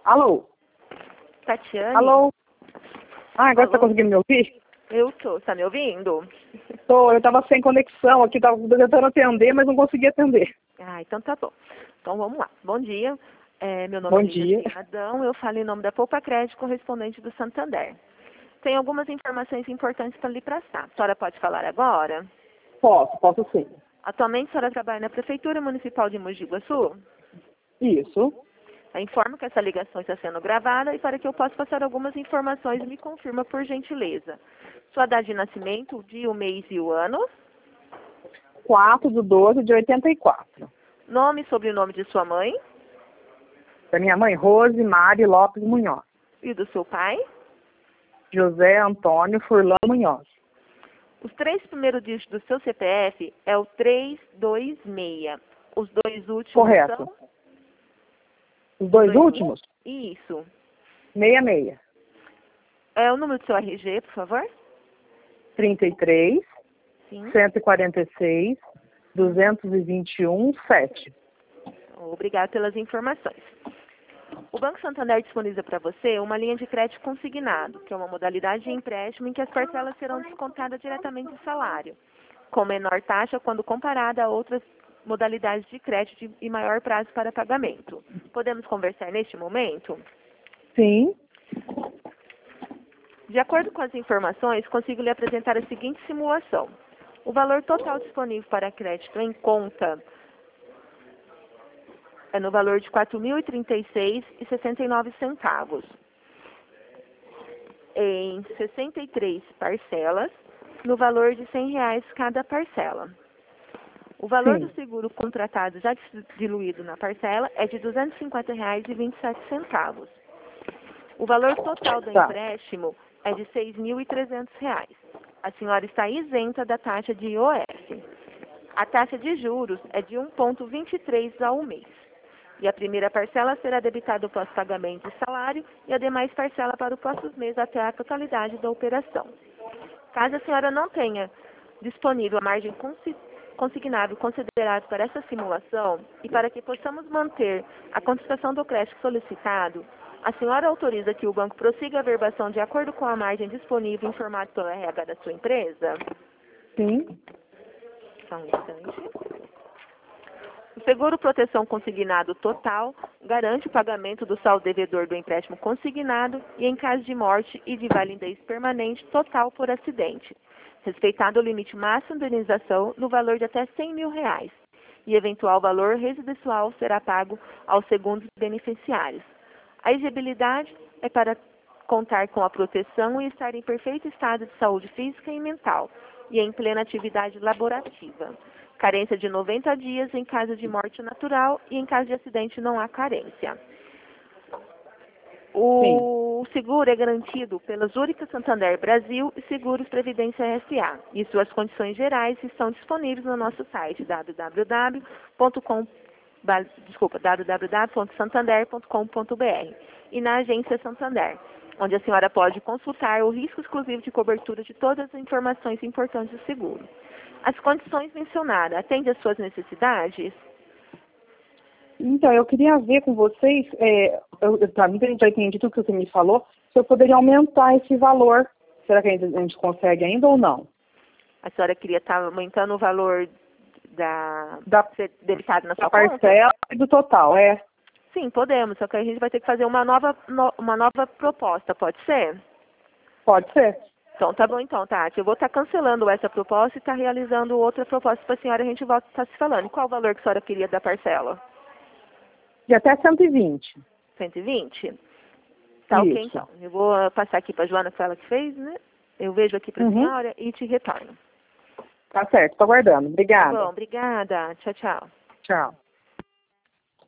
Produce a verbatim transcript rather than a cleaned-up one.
Alô? Tatiane? Alô? Ah, agora Alô? você tá conseguindo me ouvir? Eu tô. Tá me ouvindo? Tô, eu tava sem conexão aqui, tava tentando atender, mas não consegui atender. Ah, então tá bom. Então vamos lá. Bom dia. É, meu nome Bom é dia. Lívia Adão. Eu falo em nome da Poupa Crédito, correspondente do Santander. Tem algumas informações importantes para lhe passar. A senhora pode falar agora? Posso, posso sim. Atualmente a senhora trabalha na Prefeitura Municipal de Mogi Guaçu? Isso. Eu informo que essa ligação está sendo gravada e para que eu possa passar algumas informações, me confirma por gentileza. Sua data de nascimento, o dia, o mês e o ano. quatro de doze de oitenta e quatro. Nome e sobrenome de sua mãe Da minha mãe, Rose Mari Lopes Munhoz. e do seu pai. José Antônio Furlan Munhoz. Os três primeiros dígitos do seu C P F é o três dois seis. Os dois últimos Correto. são... Os dois dois últimos? Isso. sessenta e seis. É o número do seu R G, por favor? trinta e três, Sim. cento e quarenta e seis, duzentos e vinte e um, sete. Obrigada pelas informações. O Banco Santander disponibiliza para você uma linha de crédito consignado, que é uma modalidade de empréstimo em que as parcelas serão descontadas diretamente do salário, com menor taxa quando comparada a outras modalidades de crédito e maior prazo para pagamento. Podemos conversar neste momento? Sim. De acordo com as informações, consigo lhe apresentar a seguinte simulação. O valor total disponível para crédito em conta é no valor de quatro mil e trinta e seis reais e sessenta e nove centavos. Em sessenta e três parcelas, no valor de cem reais cada parcela. O valor Sim. do seguro contratado já diluído na parcela é de duzentos e cinquenta reais e vinte e sete centavos. O valor total do Tá. empréstimo é de seis mil e trezentos reais. A senhora está isenta da taxa de I O F. A taxa de juros é de um vírgula vinte e três ao mês. E a primeira parcela será debitada o pós-pagamento de salário e a demais parcela para os próximos meses até a totalidade da operação. Caso a senhora não tenha disponível a margem consi- consignável considerada para essa simulação e para que possamos manter a contestação do crédito solicitado, a senhora autoriza que o banco prossiga a verbação de acordo com a margem disponível informado pelo R H da sua empresa? Sim. Só um instante. O seguro proteção consignado total garante o pagamento do saldo devedor do empréstimo consignado e em caso de morte e de validez permanente total por acidente, respeitado o limite máximo de indenização no valor de até cem mil reais, e eventual valor residual será pago aos segundos beneficiários. A exigibilidade é para contar com a proteção e estar em perfeito estado de saúde física e mental e em plena atividade laborativa. Carência de noventa dias em caso de morte natural e em caso de acidente não há carência. O seguro é garantido pela Zurich Santander Brasil e Seguros Previdência S A e suas condições gerais estão disponíveis no nosso site w w w ponto com desculpa, w w w ponto santander ponto com ponto b r e na agência Santander, onde a senhora pode consultar o risco exclusivo de cobertura de todas as informações importantes do seguro. As condições mencionadas atendem às suas necessidades? Então, eu queria ver com vocês, é, eu, eu, pra mim, a gente já entendi tudo que você me falou, se eu poderia aumentar esse valor. Será que a gente, a gente consegue ainda ou não? A senhora queria estar aumentando o valor da, Da, ser debitado na da sua conta? parcela e do total, é? Sim, podemos, só que a gente vai ter que fazer uma nova, no, uma nova proposta, pode ser? Pode ser. Então, tá bom então, Tati. Eu vou estar cancelando essa proposta e estar realizando outra proposta para a senhora, a gente volta a estar se falando. Qual o valor que a senhora queria da parcela? De até cento e vinte. cento e vinte? Tá ok, Isso. então. Eu vou ah, passar aqui para a Joana, que foi ela que fez, né? Eu vejo aqui para a Uhum. senhora e te retorno. Tá certo, tô aguardando. Tá Obrigada. bom, obrigada. Tchau, tchau. Tchau.